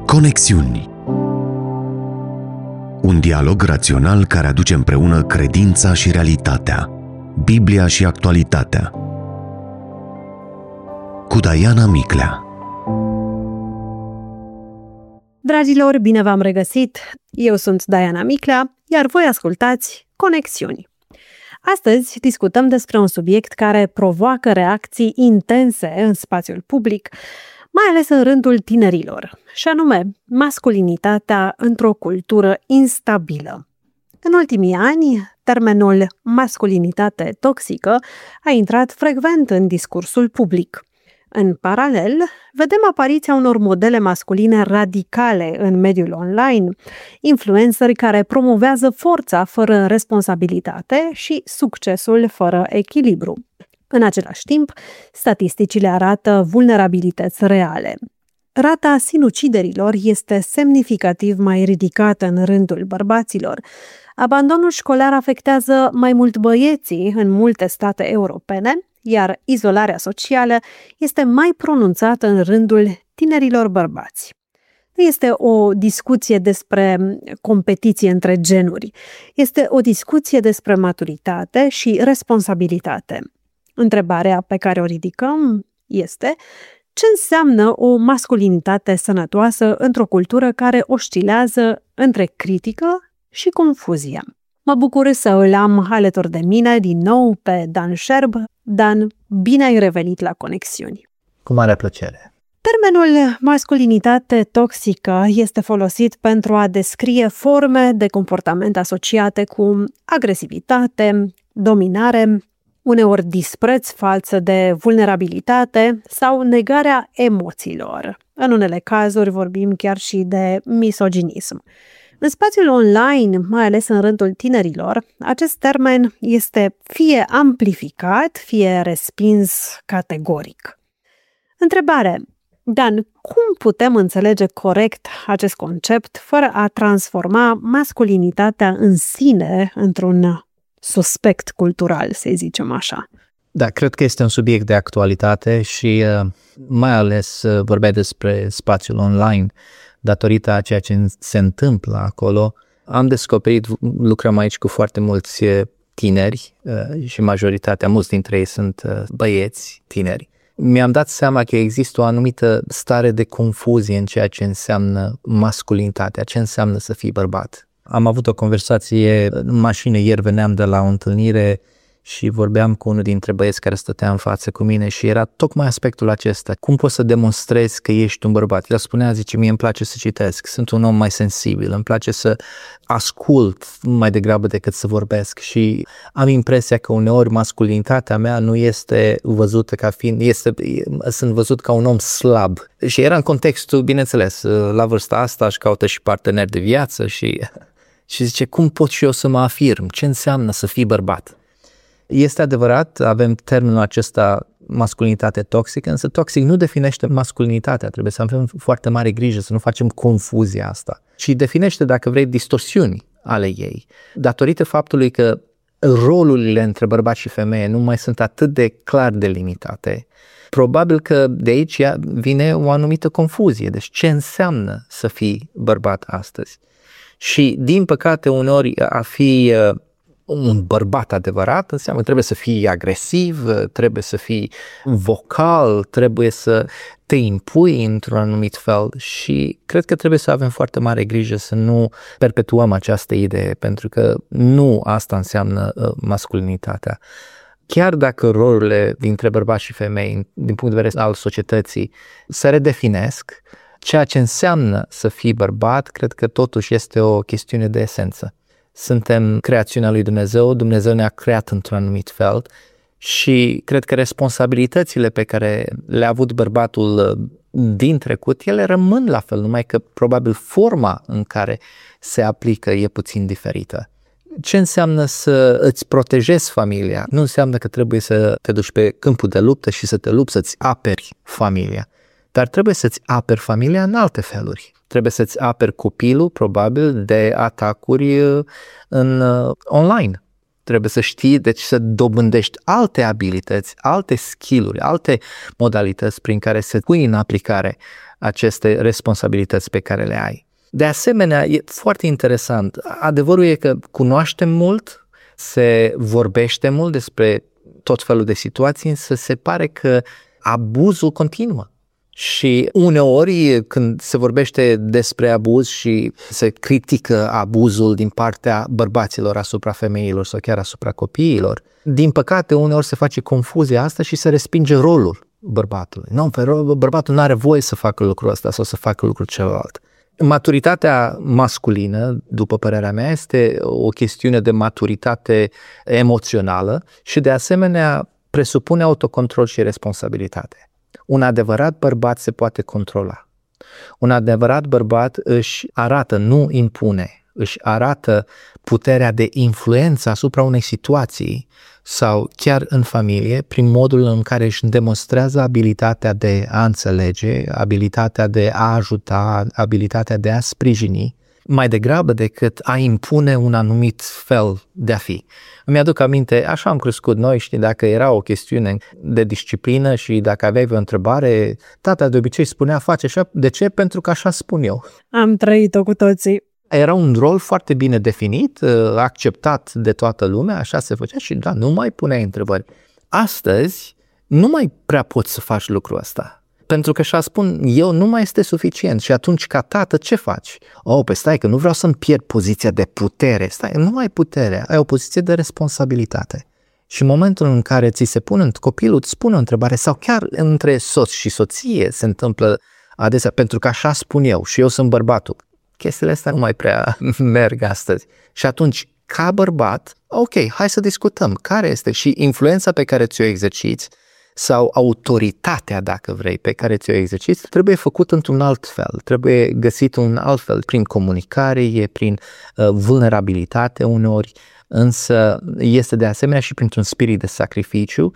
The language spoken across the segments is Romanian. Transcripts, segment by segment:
Conexiuni. Un dialog rațional care aduce împreună credința și realitatea, Biblia și actualitatea. Cu Diana Miclea. Dragilor, bine v-am regăsit! Eu sunt Diana Miclea, iar voi ascultați Conexiuni. Astăzi discutăm despre un subiect care provoacă reacții intense în spațiul public, mai ales în rândul tinerilor, și anume masculinitatea într-o cultură instabilă. În ultimii ani, termenul masculinitate toxică a intrat frecvent în discursul public. În paralel, vedem apariția unor modele masculine radicale în mediul online, influenceri care promovează forța fără responsabilitate și succesul fără echilibru. În același timp, statisticile arată vulnerabilități reale. Rata sinuciderilor este semnificativ mai ridicată în rândul bărbaților. Abandonul școlar afectează mai mult băieții în multe state europene, iar izolarea socială este mai pronunțată în rândul tinerilor bărbați. Nu este o discuție despre competiție între genuri, este o discuție despre maturitate și responsabilitate. Întrebarea pe care o ridicăm este: ce înseamnă o masculinitate sănătoasă într-o cultură care oscilează între critică și confuzia? Mă bucur să îl am alături de mine din nou pe Dan Șerb. Dan, bine ai revenit la Conexiuni! Cu mare plăcere! Termenul masculinitate toxică este folosit pentru a descrie forme de comportament asociate cu agresivitate, dominare, uneori dispreț față de vulnerabilitate sau negarea emoțiilor. În unele cazuri vorbim chiar și de misoginism. În spațiul online, mai ales în rândul tinerilor, acest termen este fie amplificat, fie respins categoric. Întrebare: Dan, cum putem înțelege corect acest concept fără a transforma masculinitatea în sine într-un suspect cultural, să zicem așa? Da, cred că este un subiect de actualitate și mai ales vorbeai despre spațiul online. Datorită a ceea ce se întâmplă acolo, am descoperit, lucrăm aici cu foarte mulți tineri și majoritatea, mulți dintre ei sunt băieți tineri. Mi-am dat seama că există o anumită stare de confuzie în ceea ce înseamnă masculinitatea, ce înseamnă să fii bărbat. Am avut o conversație în mașină, ieri veneam de la o întâlnire și vorbeam cu unul dintre băieți care stătea în față cu mine și era tocmai aspectul acesta. Cum poți să demonstrezi că ești un bărbat? El spunea, zice, mie îmi place să citesc, sunt un om mai sensibil, îmi place să ascult mai degrabă decât să vorbesc și am impresia că uneori masculinitatea mea nu este văzută ca fiind, sunt văzut ca un om slab. Și era în contextul, bineînțeles, la vârsta asta își caută și parteneri de viață și zice, cum pot și eu să mă afirm? Ce înseamnă să fii bărbat? Este adevărat, avem termenul acesta masculinitate toxică, însă toxic nu definește masculinitatea, trebuie să avem foarte mare grijă să nu facem confuzia asta, ci definește, dacă vrei, distorsiuni ale ei, datorită faptului că rolurile între bărbat și femeie nu mai sunt atât de clar delimitate. Probabil că de aici vine o anumită confuzie, deci ce înseamnă să fii bărbat astăzi? Și din păcate uneori a fi un bărbat adevărat înseamnă că trebuie să fii agresiv, trebuie să fii vocal, trebuie să te impui într-un anumit fel și cred că trebuie să avem foarte mare grijă să nu perpetuăm această idee, pentru că nu asta înseamnă masculinitatea. Chiar dacă rolurile dintre bărbați și femei, din punct de vedere al societății, se redefinesc, ceea ce înseamnă să fii bărbat, cred că totuși este o chestiune de esență. Suntem creațiunea lui Dumnezeu, Dumnezeu ne-a creat într-un anumit fel și cred că responsabilitățile pe care le-a avut bărbatul din trecut, ele rămân la fel, numai că probabil forma în care se aplică e puțin diferită. Ce înseamnă să îți protejezi familia? Nu înseamnă că trebuie să te duci pe câmpul de luptă și să te lupți să-ți aperi familia, dar trebuie să-ți aperi familia în alte feluri. Trebuie să-ți aperi copilul, probabil, de atacuri online. trebuie să știi, deci să dobândești alte abilități, alte skill-uri, alte modalități prin care să pui în aplicare aceste responsabilități pe care le ai. De asemenea, e foarte interesant, adevărul e că cunoaștem mult, se vorbește mult despre tot felul de situații, însă se pare că abuzul continuă. Și uneori când se vorbește despre abuz și se critică abuzul din partea bărbaților asupra femeilor sau chiar asupra copiilor, din păcate uneori se face confuzia asta și se respinge rolul bărbatului. Nu, bărbatul nu are voie să facă lucrul ăsta sau să facă lucrul celălalt. Maturitatea masculină, după părerea mea, este o chestiune de maturitate emoțională și de asemenea presupune autocontrol și responsabilitate. Un adevărat bărbat se poate controla. Un adevărat bărbat își arată, nu impune, își arată puterea de influență asupra unei situații sau chiar în familie prin modul în care își demonstrează abilitatea de a înțelege, abilitatea de a ajuta, abilitatea de a sprijini, mai degrabă decât a impune un anumit fel de a fi. Îmi aduc aminte, așa am crescut noi, știi, dacă era o chestiune de disciplină și dacă aveai o întrebare, tata de obicei spunea, face așa, de ce? Pentru că așa spun eu. Am trăit-o cu toții. Era un rol foarte bine definit, acceptat de toată lumea, așa se făcea și da, nu mai puneai întrebări. Astăzi nu mai prea poți să faci lucrul ăsta. Pentru că așa spun, eu nu mai este suficient și atunci ca tată ce faci? Păi stai că nu vreau să-mi pierd poziția de putere, stai, nu ai putere, ai o poziție de responsabilitate. Și în momentul în care ți se pune, copilul îți spune o întrebare sau chiar între soț și soție se întâmplă adesea, pentru că așa spun eu și eu sunt bărbatul. Chestiile astea nu mai prea merg astăzi. Și atunci, ca bărbat, ok, hai să discutăm care este și influența pe care ți-o exerciți sau autoritatea, dacă vrei, pe care ți-o exerciți, trebuie făcut într-un alt fel, trebuie găsit un alt fel, prin comunicare, prin vulnerabilitate uneori, însă este de asemenea și printr-un spirit de sacrificiu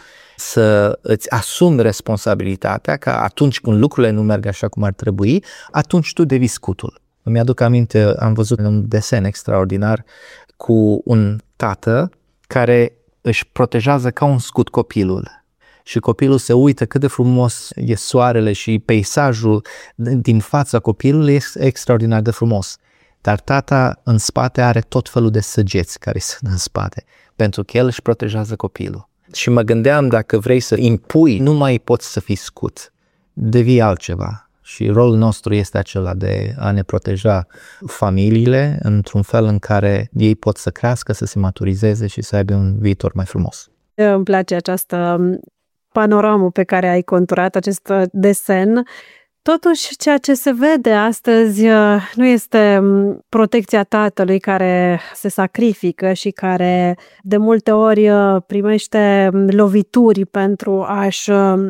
să îți asumi responsabilitatea că atunci când lucrurile nu merg așa cum ar trebui, atunci tu devii scutul. Îmi aduc aminte, am văzut un desen extraordinar cu un tată care își protejează ca un scut copilul. Și copilul se uită cât de frumos e soarele și peisajul din fața copilului este extraordinar de frumos. Dar tata în spate are tot felul de săgeți care sunt în spate, pentru că el își protejează copilul. Și mă gândeam, dacă vrei să impui, nu mai poți să fii scut, devii altceva. Și rolul nostru este acela de a ne proteja familiile într-un fel în care ei pot să crească, să se maturizeze și să aibă un viitor mai frumos. Îmi place această panoramă pe care ai conturat, acest desen. Totuși, ceea ce se vede astăzi nu este protecția tatălui care se sacrifică și care de multe ori primește lovituri pentru a-și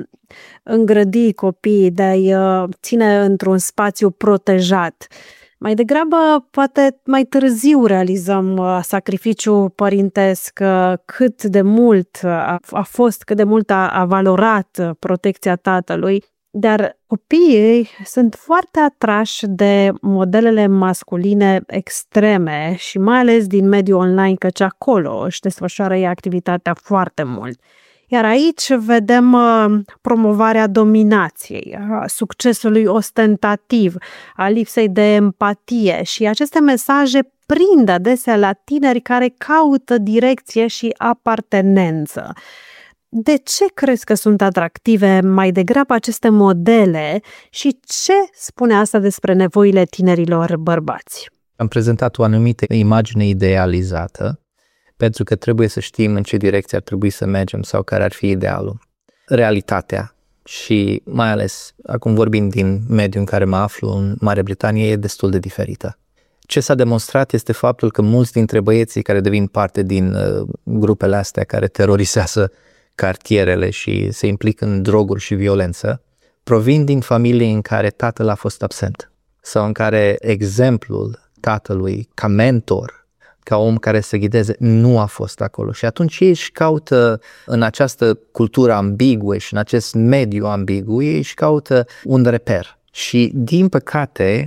îngrădi copiii, de a-i ține într-un spațiu protejat. Mai degrabă, poate mai târziu realizăm sacrificiul părintesc, cât de mult a fost, cât de mult a valorat protecția tatălui. Dar copiii sunt foarte atrași de modelele masculine extreme și mai ales din mediul online, căci acolo își desfășoară ei activitatea foarte mult. Iar aici vedem promovarea dominației, a succesului ostentativ, a lipsei de empatie și aceste mesaje prind adesea la tineri care caută direcție și apartenență. De ce crezi că sunt atractive mai degrabă aceste modele și ce spune asta despre nevoile tinerilor bărbați? Am prezentat o anumită imagine idealizată, pentru că trebuie să știm în ce direcție ar trebui să mergem sau care ar fi idealul. Realitatea și mai ales, acum vorbim din mediul în care mă aflu, în Marea Britanie, e destul de diferită. Ce s-a demonstrat este faptul că mulți dintre băieții care devin parte din grupele astea care terorizează cartierele și se implică în droguri și violență, provin din familii în care tatăl a fost absent sau în care exemplul tatălui ca mentor, ca om care să ghideze, nu a fost acolo. Și atunci ei își caută în această cultură ambiguă și în acest mediu ambigu, ei își caută un reper. Și din păcate,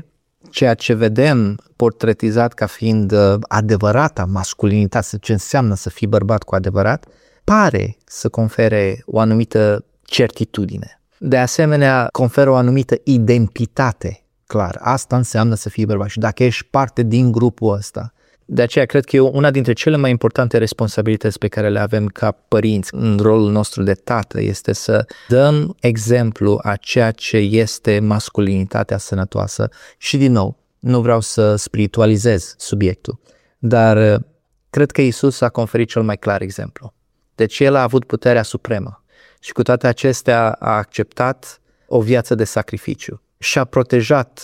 ceea ce vedem portretizat ca fiind adevărata masculinitate, ce înseamnă să fii bărbat cu adevărat, pare să confere o anumită certitudine. De asemenea, conferă o anumită identitate, clar. Asta înseamnă să fii bărbat și dacă ești parte din grupul ăsta. De aceea cred că e una dintre cele mai importante responsabilități pe care le avem ca părinți în rolul nostru de tată este să dăm exemplu a ceea ce este masculinitatea sănătoasă și din nou, nu vreau să spiritualizez subiectul, dar cred că Iisus a conferit cel mai clar exemplu. Deci El a avut puterea supremă și cu toate acestea a acceptat o viață de sacrificiu și a protejat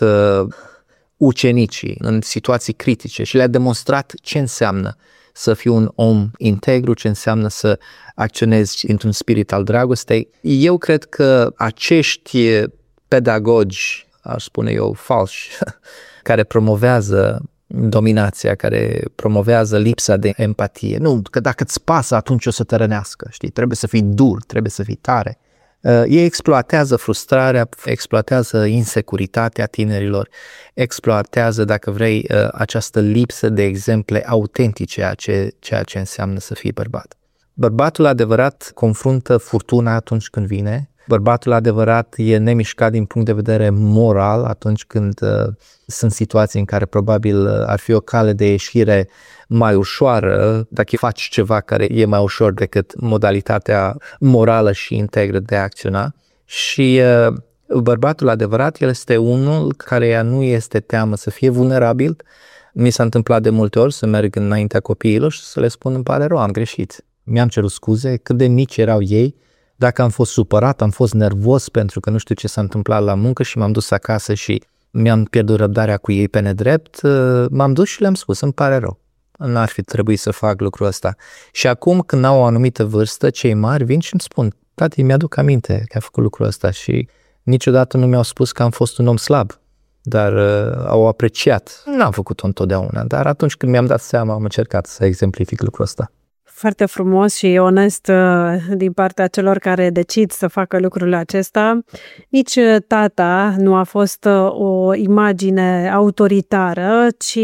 ucenicii în situații critice și le-a demonstrat ce înseamnă să fii un om integru, ce înseamnă să acționezi într-un spirit al dragostei. Eu cred că acești pedagogi, aș spune eu, falși, care promovează dominația, care promovează lipsa de empatie. Nu, că dacă îți pasă, atunci o să te rănească, știi? Trebuie să fii dur, trebuie să fii tare. Ei exploatează frustrarea, exploatează insecuritatea tinerilor, exploatează, dacă vrei, această lipsă de exemple autentice a ceea ce înseamnă să fii bărbat. Bărbatul adevărat confruntă furtuna atunci când vine, bărbatul adevărat e nemișcat din punct de vedere moral atunci când sunt situații în care probabil ar fi o cale de ieșire mai ușoară dacă faci ceva care e mai ușor decât modalitatea morală și integră de a acționa. Și bărbatul adevărat, el este unul care nu este teamă să fie vulnerabil. Mi s-a întâmplat de multe ori să merg înaintea copiilor și să le spun îmi pare rău, am greșit. Mi-am cerut scuze, cât de mici erau ei. Dacă am fost supărat, am fost nervos pentru că nu știu ce s-a întâmplat la muncă și m-am dus acasă și mi-am pierdut răbdarea cu ei pe nedrept, m-am dus și le-am spus, îmi pare rău. N-ar fi trebuit să fac lucrul ăsta. Și acum, când au o anumită vârstă, cei mari vin și îmi spun, tati, mi-aduc aminte că ai făcut lucrul ăsta și niciodată nu mi-au spus că am fost un om slab, dar au apreciat. N-am făcut-o întotdeauna, dar atunci când mi-am dat seama, am încercat să exemplific lucrul ăsta. Foarte frumos și onest din partea celor care decid să facă lucrul acesta. Nici tata nu a fost o imagine autoritară, ci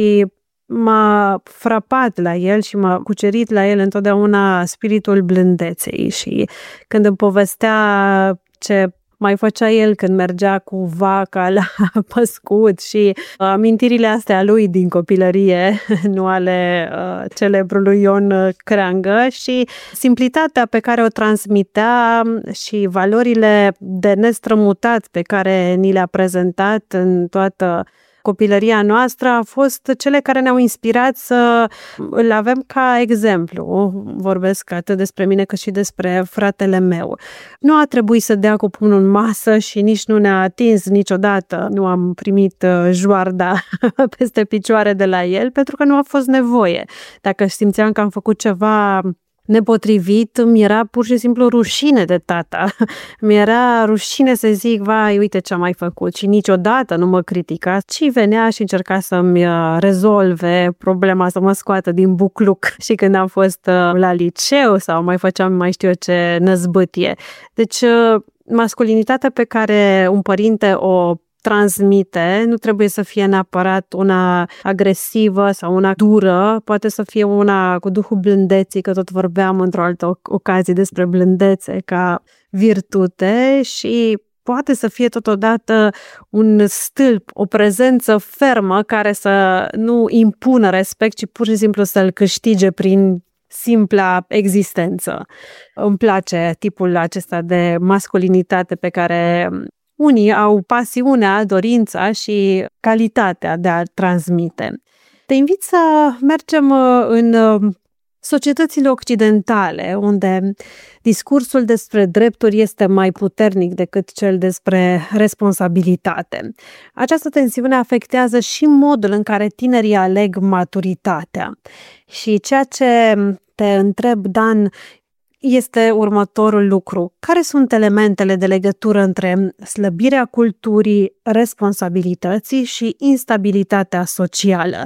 m-a frapat la el și m-a cucerit la el întotdeauna spiritul blândeței și când îmi povestea ce mai făcea el când mergea cu vaca la păscut și amintirile astea lui din copilărie, nu ale celebrului Ion Creangă și simplitatea pe care o transmitea și valorile de nestrămutat pe care ni le-a prezentat în toată copilăria noastră a fost cele care ne-au inspirat să îl avem ca exemplu. Vorbesc atât despre mine cât și despre fratele meu. Nu a trebuit să dea cu pumnul în masă și nici nu ne-a atins niciodată. Nu am primit joarda peste picioare de la el pentru că nu a fost nevoie. Dacă simțeam că am făcut ceva nepotrivit, mi-era pur și simplu rușine de tata. Mi-era rușine să zic, vai, uite ce am mai făcut și niciodată nu mă critica, ci venea și încerca să-mi rezolve problema, să mă scoată din bucluc și când am fost la liceu sau mai făceam mai știu eu ce năzbâtie. Deci masculinitatea pe care un părinte o transmite nu trebuie să fie neapărat una agresivă sau una dură, poate să fie una cu duhul blândeții, că tot vorbeam într-o altă ocazie despre blândețe ca virtute și poate să fie totodată un stâlp, o prezență fermă care să nu impună respect, ci pur și simplu să-l câștige prin simpla existență. Îmi place tipul acesta de masculinitate pe care unii au pasiunea, dorința și calitatea de a transmite. Te invit să mergem în societățile occidentale, unde discursul despre drepturi este mai puternic decât cel despre responsabilitate. Această tensiune afectează și modul în care tinerii aleg maturitatea. Și ceea ce te întreb, Dan, este următorul lucru. Care sunt elementele de legătură între slăbirea culturii responsabilității și instabilitatea socială?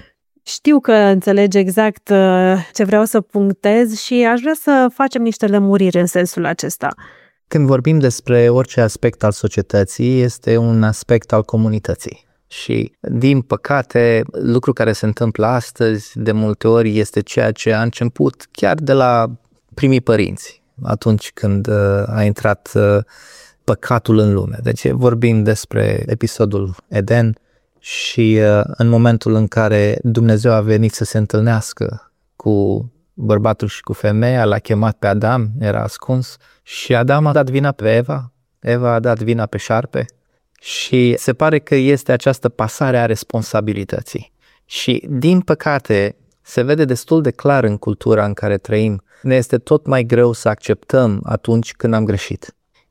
Știu că înțelegi exact ce vreau să punctez și aș vrea să facem niște lămuriri în sensul acesta. Când vorbim despre orice aspect al societății, este un aspect al comunității. Și, din păcate, lucru care se întâmplă astăzi, de multe ori, este ceea ce a început chiar de la primii părinți, atunci când a intrat păcatul în lume. Deci vorbim despre episodul Eden și în momentul în care Dumnezeu a venit să se întâlnească cu bărbatul și cu femeia, l-a chemat pe Adam, era ascuns, și Adam a dat vina pe Eva, Eva a dat vina pe șarpe și se pare că este această pasare a responsabilității. Și, din păcate, se vede destul de clar în cultura în care trăim, ne este tot mai greu să acceptăm atunci când am greșit.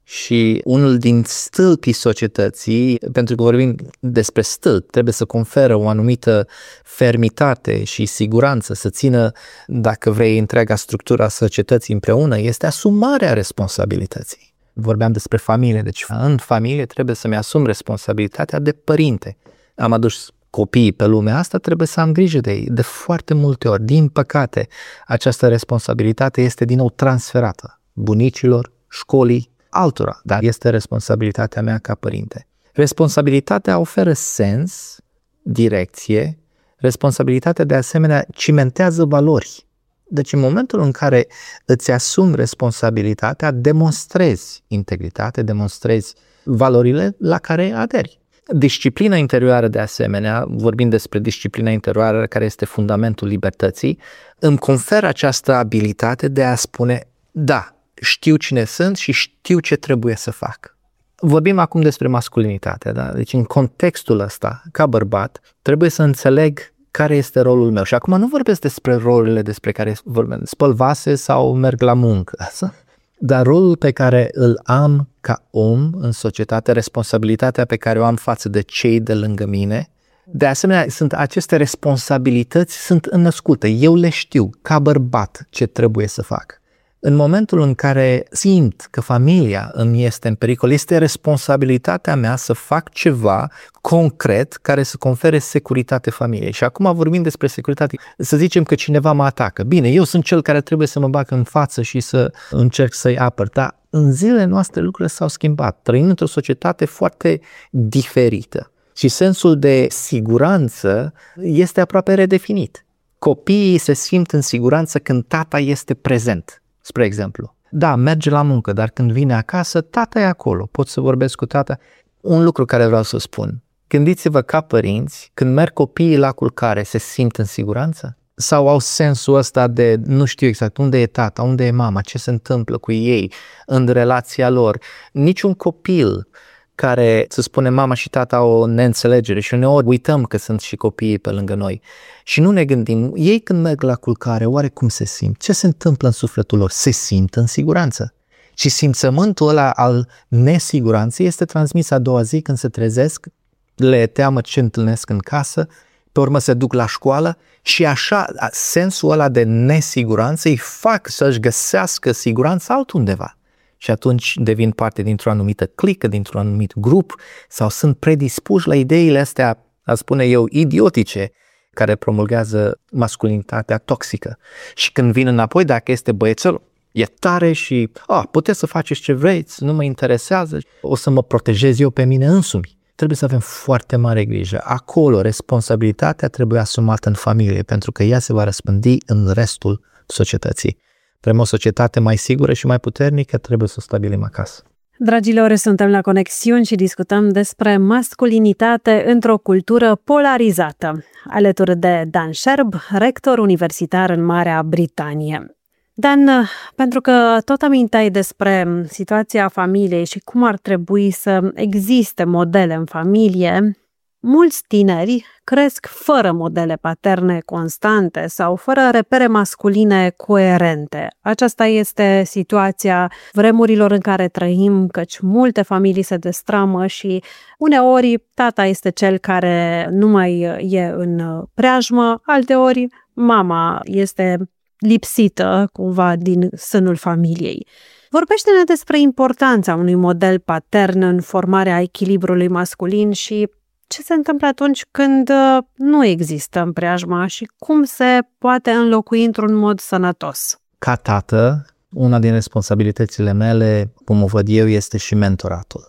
Și unul din stâlpii societății, pentru că vorbim despre stâlp, trebuie să conferă o anumită fermitate și siguranță, să țină, dacă vrei, întreaga structura societății împreună, este asumarea responsabilității. Vorbeam despre familie, deci în familie trebuie să-mi asum responsabilitatea de părinte. Am adus copiii pe lumea asta, trebuie să am grijă de ei. De foarte multe ori, din păcate, această responsabilitate este din nou transferată bunicilor, școlii, altora, dar este responsabilitatea mea ca părinte. Responsabilitatea oferă sens, direcție, responsabilitatea de asemenea cimentează valori. Deci în momentul în care îți asumi responsabilitatea, demonstrezi integritate, demonstrezi valorile la care aderi. Disciplina interioară de asemenea, vorbind despre disciplina interioară care este fundamentul libertății, îmi conferă această abilitate de a spune da, știu cine sunt și știu ce trebuie să fac. Vorbim acum despre masculinitate, da? Deci în contextul ăsta, ca bărbat, trebuie să înțeleg care este rolul meu. Și acum nu vorbesc despre rolurile despre care vorbim, spăl vase sau merg la muncă, dar rolul pe care îl am ca om în societate, responsabilitatea pe care o am față de cei de lângă mine, de asemenea, aceste responsabilități sunt înnăscute. Eu le știu, ca bărbat, ce trebuie să fac. În momentul în care simt că familia îmi este în pericol, este responsabilitatea mea să fac ceva concret care să confere securitate familiei. Și acum vorbim despre securitate. Să zicem că cineva mă atacă. Bine, eu sunt cel care trebuie să mă bag în față și să încerc să-i apăr, dar în zilele noastre lucrurile s-au schimbat. Trăim într-o societate foarte diferită și sensul de siguranță este aproape redefinit. Copiii se simt în siguranță când tata este prezent. Spre exemplu, da, merge la muncă, dar când vine acasă, tata e acolo, pot să vorbesc cu tata. Un lucru care vreau să spun, gândiți-vă ca părinți, când merg copiii la culcare, se simt în siguranță? Sau au sensul ăsta de nu știu exact unde e tata, unde e mama, ce se întâmplă cu ei în relația lor? Niciun copil care, să spunem, mama și tata au o neînțelegere și uneori uităm că sunt și copiii pe lângă noi și nu ne gândim, ei când merg la culcare, oare cum se simt? Ce se întâmplă în sufletul lor? Se simt în siguranță. Și simțământul ăla al nesiguranței este transmis a doua zi când se trezesc, le teamă ce întâlnesc în casă, pe urmă se duc la școală și așa sensul ăla de nesiguranță îi fac să-și găsească siguranța altundeva. Și atunci devin parte dintr-o anumită clică, dintr-un anumit grup sau sunt predispuși la ideile astea, a spune eu, idiotice, care promulgează masculinitatea toxică. Și când vin înapoi, dacă este băiețel, e tare și puteți să faceți ce vreți, nu mă interesează, o să mă protejez eu pe mine însumi. Trebuie să avem foarte mare grijă. Acolo responsabilitatea trebuie asumată în familie, pentru că ea se va răspândi în restul societății. Vrem o societate mai sigură și mai puternică, trebuie să o stabilim acasă. Dragilor, suntem la Conexiuni și discutăm despre masculinitate într-o cultură polarizată, alături de Dan Sherb, rector universitar în Marea Britanie. Dan, pentru că tot aminteai despre situația familiei și cum ar trebui să existe modele în familie, mulți tineri cresc fără modele paterne constante sau fără repere masculine coerente. Aceasta este situația vremurilor în care trăim, căci multe familii se destramă și uneori tata este cel care nu mai e în preajmă, alteori mama este lipsită cumva din sânul familiei. Vorbește-ne despre importanța unui model patern în formarea echilibrului masculin și ce se întâmplă atunci când nu există în preajma și cum se poate înlocui într-un mod sănătos? Ca tată, una din responsabilitățile mele, cum o văd eu, este și mentoratul.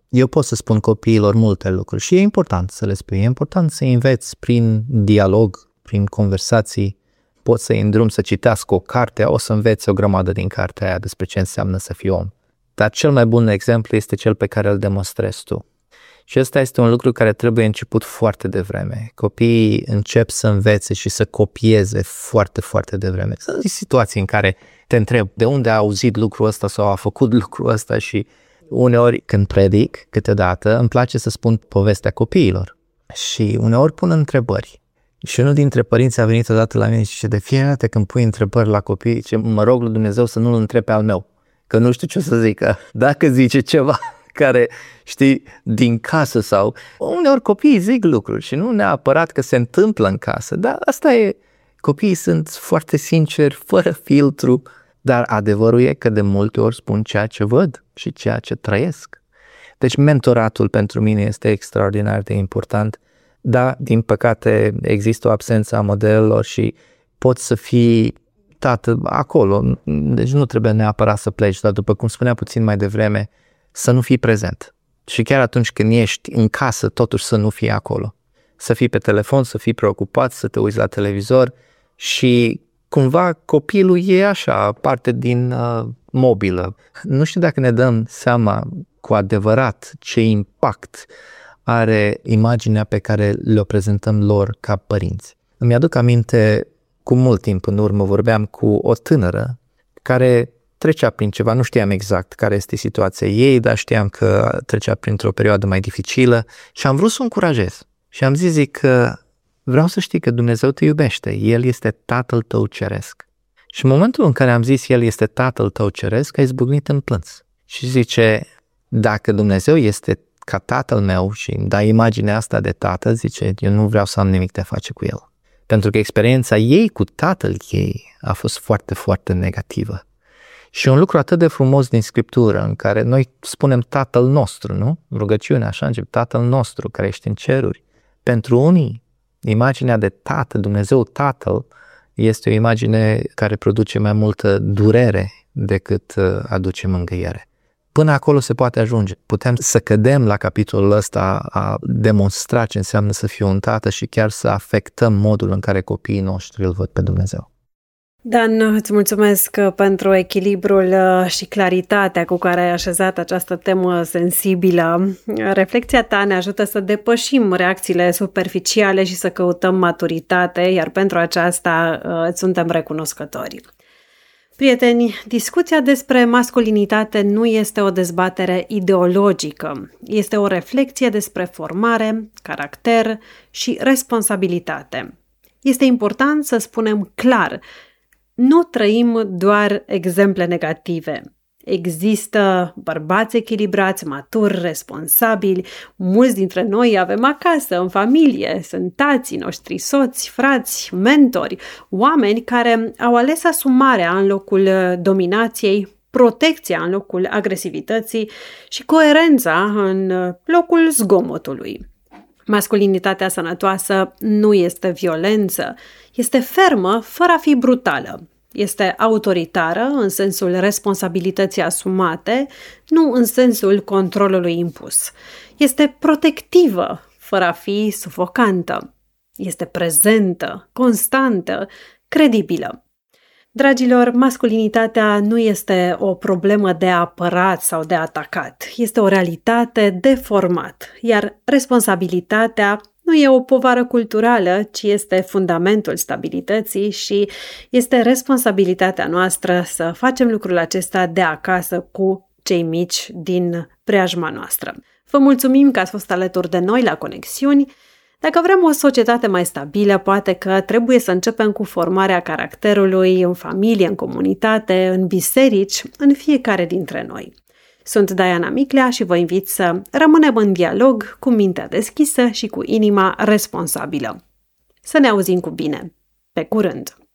Eu pot să spun copiilor multe lucruri și e important să le spui, e important să înveți prin dialog, prin conversații, poți să-i îndrumi să citească o carte, o să înveți o grămadă din cartea aia despre ce înseamnă să fii om. Dar cel mai bun exemplu este cel pe care îl demonstrezi tu. Și ăsta este un lucru care trebuie început foarte devreme. Copiii încep să învețe și să copieze foarte, foarte devreme. Sunt situații în care te întreb de unde a auzit lucrul ăsta sau a făcut lucrul ăsta și uneori când predic, câteodată, îmi place să spun povestea copiilor. Și uneori pun întrebări. Și unul dintre părinți a venit odată la mine și zice, de fiecare dată când pui întrebări la copii, zice, mă rog lui Dumnezeu să nu-l întreb pe al meu, că nu știu ce o să zică. Dacă zice ceva care, știi, din casă sau... Uneori copiii zic lucruri și nu neapărat că se întâmplă în casă, dar asta e... Copiii sunt foarte sinceri, fără filtru, dar adevărul e că de multe ori spun ceea ce văd și ceea ce trăiesc. Deci mentoratul pentru mine este extraordinar de important. Da, din păcate există o absență a modelelor și poți să fii tată acolo, deci nu trebuie neapărat să pleci, dar după cum spunea puțin mai devreme, să nu fii prezent. Și chiar atunci când ești în casă, totuși să nu fii acolo. Să fii pe telefon, să fii preocupat, să te uiți la televizor și cumva copilul e așa, parte din mobilă. Nu știu dacă ne dăm seama cu adevărat ce impact are imaginea pe care le-o prezentăm lor ca părinți. Îmi aduc aminte, cu mult timp în urmă vorbeam cu o tânără care trecea prin ceva, nu știam exact care este situația ei, dar știam că trecea printr-o perioadă mai dificilă și am vrut să o încurajez. Și am zis, zic că vreau să știi că Dumnezeu te iubește, El este Tatăl tău ceresc. Și în momentul în care am zis El este Tatăl tău ceresc, a izbucnit în plâns. Și zice, dacă Dumnezeu este ca tatăl meu și îmi dai imaginea asta de tată, zice, eu nu vreau să am nimic de a face cu el. Pentru că experiența ei cu tatăl ei a fost foarte, foarte negativă. Și un lucru atât de frumos din Scriptură, în care noi spunem Tatăl nostru, nu? Rugăciunea, așa încep, Tatăl nostru care ești în ceruri. Pentru unii, imaginea de Tată, Dumnezeu Tatăl, este o imagine care produce mai multă durere decât aduce mângâiere. Până acolo se poate ajunge. Putem să cădem la capitolul ăsta a demonstra ce înseamnă să fii un tată și chiar să afectăm modul în care copiii noștri îl văd pe Dumnezeu. Dan, îți mulțumesc pentru echilibrul și claritatea cu care ai așezat această temă sensibilă. Reflecția ta ne ajută să depășim reacțiile superficiale și să căutăm maturitate, iar pentru aceasta îți suntem recunoscători. Prieteni, discuția despre masculinitate nu este o dezbatere ideologică, este o reflecție despre formare, caracter și responsabilitate. Este important să spunem clar, nu trăim doar exemple negative. Există bărbați echilibrați, maturi, responsabili, mulți dintre noi avem acasă, în familie, sunt tații noștri, soți, frați, mentori, oameni care au ales asumarea în locul dominației, protecția în locul agresivității și coerența în locul zgomotului. Masculinitatea sănătoasă nu este violență, este fermă fără a fi brutală. Este autoritară în sensul responsabilității asumate, nu în sensul controlului impus. Este protectivă fără a fi sufocantă. Este prezentă, constantă, credibilă. Dragilor, masculinitatea nu este o problemă de apărat sau de atacat. Este o realitate de format, iar responsabilitatea nu e o povară culturală, ci este fundamentul stabilității și este responsabilitatea noastră să facem lucrul acesta de acasă cu cei mici din preajma noastră. Vă mulțumim că ați fost alături de noi la Conexiuni. Dacă vrem o societate mai stabilă, poate că trebuie să începem cu formarea caracterului în familie, în comunitate, în biserici, în fiecare dintre noi. Sunt Diana Miclea și vă invit să rămânem în dialog cu mintea deschisă și cu inima responsabilă. Să ne auzim cu bine! Pe curând!